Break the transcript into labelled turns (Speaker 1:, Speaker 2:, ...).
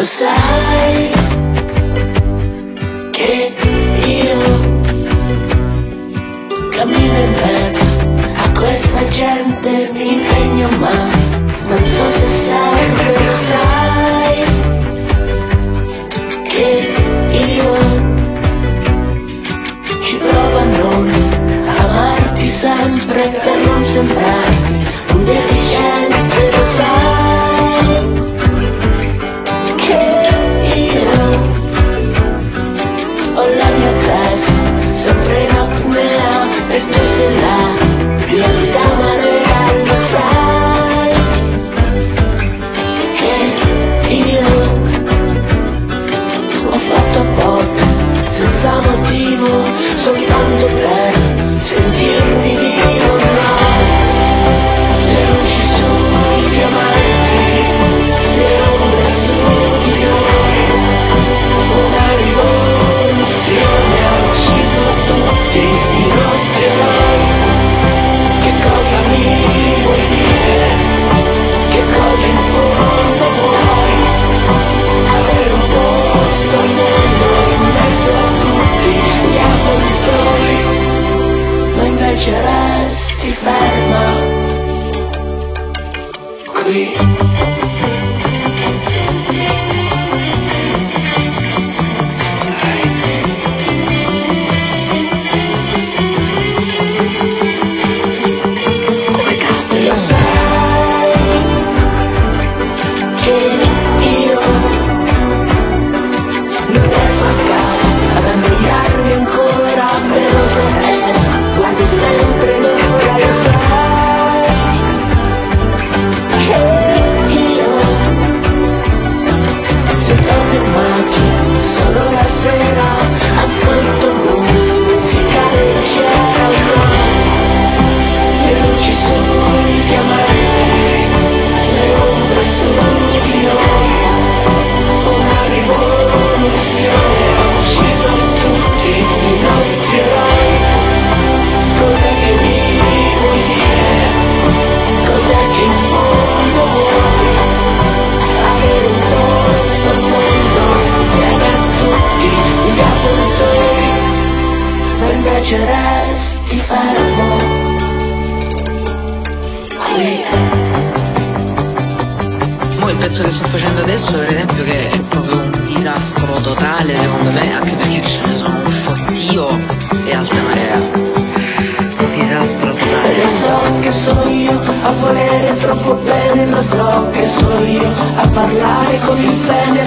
Speaker 1: Lo sai che io cammino in mezzo a questa gente, mi impegno ma non so se serve. Lo sai che io ci provo a non amarti sempre per non sembrarti un deficiente. Lo sai che io ho la mia testa sempre in apnea e tu sei la mia vita marea. Lo sai che io ho fatto apposta senza motivo soltanto per sentirmi vivo. No, le luci sui diamanti, le ombre su di noi, una rivoluzione ha ucciso tutti i nostri eroi. Che cosa mi vuoi dire? Che cosa in fondo vuoi? Avere un posto al mondo in mezzo a tutti gli avvoltoi, ma invece resti ferma qui. Come cazzo lo sai che io non riesco a casa ad annoiarmi ancora, però se esco guardo sempre l'ora. Lo sai che io se torno in macchina solo la sera ascolto musica leggera. Le luci sui diamanti, le ombre su di noi, una rivoluzione ha ucciso tutti i nostri eroi. Cos'è che mi vuoi dire? Cos'è che in fondo vuoi? Avere un posto al mondo insieme a tutti gli avvoltoi, ma invece resti fermo qui.
Speaker 2: Mo' il pezzo che sto facendo adesso per esempio, che è proprio un disastro totale secondo me, anche perché ce ne sono un fottio e alta marea. Disastro
Speaker 1: E
Speaker 2: totale.
Speaker 1: lo so che sono io a volere troppo bene, lo so che sono io a parlare con il bene.